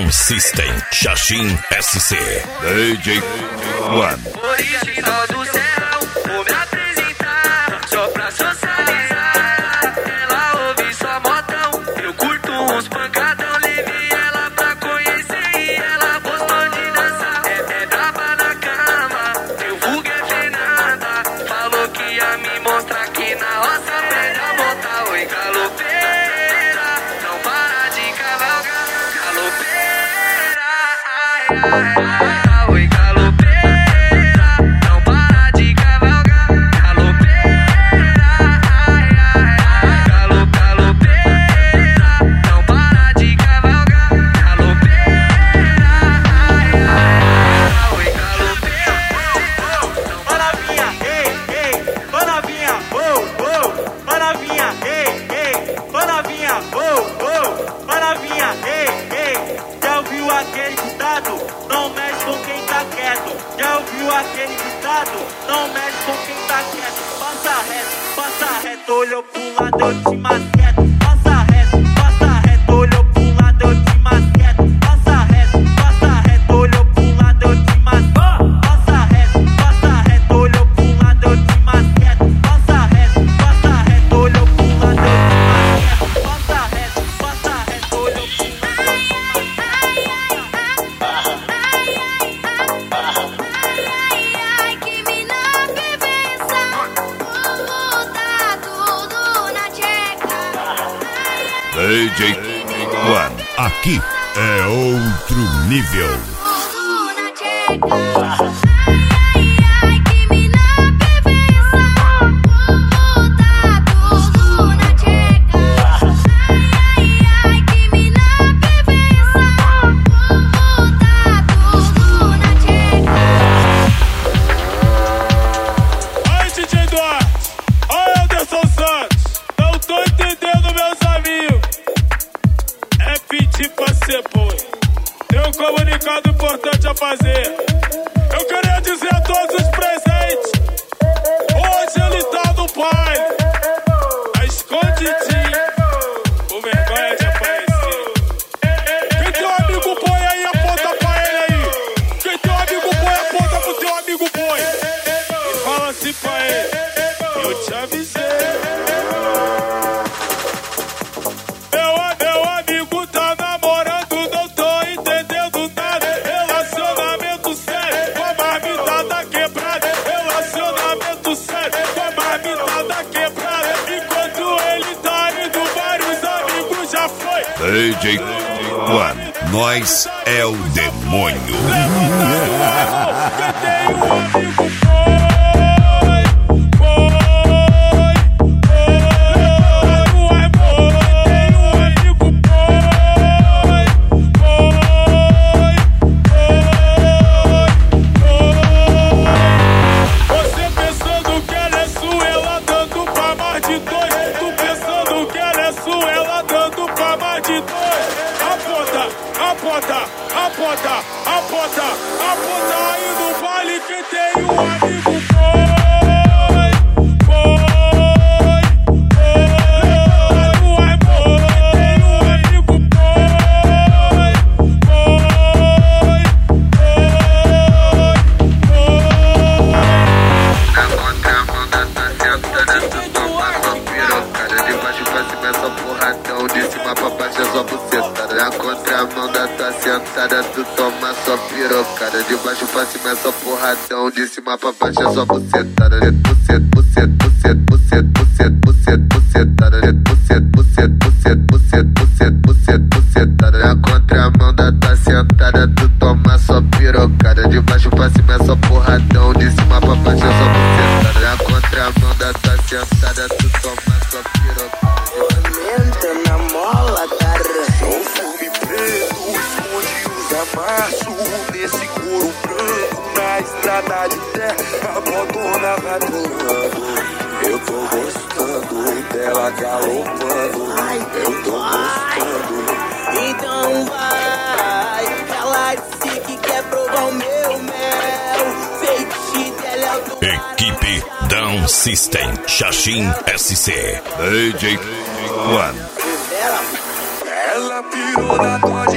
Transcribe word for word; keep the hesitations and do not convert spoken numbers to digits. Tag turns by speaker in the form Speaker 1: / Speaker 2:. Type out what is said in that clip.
Speaker 1: Down System, Xaxim S C, D J One.
Speaker 2: Original do céu, vou me apresentar, só pra socializar. Ela ouve só modão, eu curto uns pancadão. Levei ela pra conhecer e ela gostou de dançar. É, é braba na cama, meu vulgo é Fernanda. Falou que ia me mostrar que na roça aprende a montar. Oi, galopeira, não para de cavalgar. Galopeira, ai, ai, ai. Oi, galopeira, não para de cavalgar. Galopeira, ai, ai, ai. Galo, galopeira, não para de cavalgar. Galopeira, ai, ai, ai. Oi, galopeira,
Speaker 3: Ó novinha, ei, ei, ó novinha, oh, oh, ó novinha, ei, ei, ó novinha, oh, oh, ó novinha, ei, ei. Já ouviu aquele ditado? Não mexe com quem tá quieto. Já ouviu aquele ditado? Não mexe com quem tá quieto. Passa reto, passa reto, olhou pro lado, eu te masqueto. Passa reto, passa reto, olhou pro lado, eu te masqueto. Passa reto, passa reto, olhou pro lado, eu te masqueto. Passa reto, passa reto, olhou pro lado, eu te masqueto. Passa reto, passa reto, olhou pro lado, eu te masqueto. Passa reto, passa reto, olhou pro lado.
Speaker 4: Ai, que mina que pensa, tá tudo na tcheca.
Speaker 1: D J One. Aqui é outro nível.
Speaker 4: Tudo na tcheca. Ai, ai, que mina que pensa, tá tudo na tcheca. Ai, ai, que mina que pensa, tá tudo na tcheca.
Speaker 5: Oi, D J Duarte, oi, Anderson Santos. Não tô entendendo, meus amigos. É pedir pra ser boi. Tem um comunicado importante a fazer. Eu queria dizer a todos os presentes: hoje ele tá no baile, tá escondidinho, com vergonha de aparecer. Quem tem um amigo boi aí, aponta pra ele aí. Quem tem um amigo boi, aponta pro teu amigo boi. E fala assim pra ele: eu te avisei. Meu, meu amigo tá namorando, não tô entendendo nada. Relacionamento sério, com a marmitada quebrada. Relacionamento sério, com a marmitada quebrada. Enquanto ele tá indo, vários amigos já foi.
Speaker 1: D J One. Nós é o demônio.
Speaker 5: Levanta a mão, quem tem um amigo boi, boi, boi. Não é boi, tem um amigo boi, boi, boi, boi. Você pensando que ela é sua, ela dando pra mais de dois. Tu pensando que ela é sua, ela dando pra mais de dois. Aponta, aponta, aponta, aponta, aponta aí no baile quem tem um amigo boi, boi, boi. Não é boi, tem um amigo boi, boi, boi, boi.
Speaker 2: na contramão da tá sentada, tu toma só pirocada. De baixo pra cima é só porradão, de cima pra baixo é só bucetada. Na contramão da tá sentada, tu toma só pirocada. De baixo pra cima é só porradão, de cima pra baixo é só bucetada. Bucet, bucet, bucet, bucet, bucet, bucet, bucetada. Bucet, bucet, bucet, bucet, bucet, bucet, bucetada. Na contramão da tá sentada, tu toma só pirocada. De baixo pra cima é só porradão, de cima pra baixo é só bucetada. Na contramão da tá sentada, tu toma só pirocada.
Speaker 6: Aumenta na mola, cara. Sou fume preto, esconde os amassos. Nesse couro branco, na estrada de terra, abandona ratolando. Eu tô gostando dela galopando. Eu tô gostando. Então vai. Ela disse que quer provar o meu mel. Feitiço dela é o do
Speaker 1: Equipe Down System, Xaxim S C, D J One.
Speaker 6: Ela pirou na tua